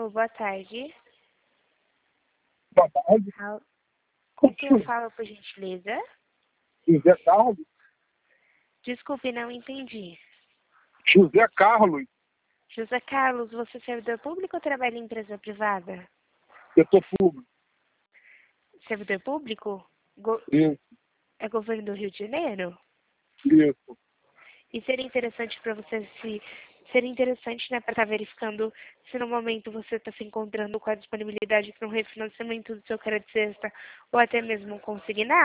Alô, boa tarde. Boa tarde. Com quem eu falo, por gentileza? José Carlos? Desculpe, não entendi. José Carlos. José Carlos, você é servidor público ou trabalha em empresa privada? Setor público. Servidor público? Isso, É governo do Rio de Janeiro? isso. E seria interessante para você seria interessante, né, para estar verificando se no momento você está se encontrando com a disponibilidade para um refinanciamento do seu crédito sexta ou até mesmo consignado.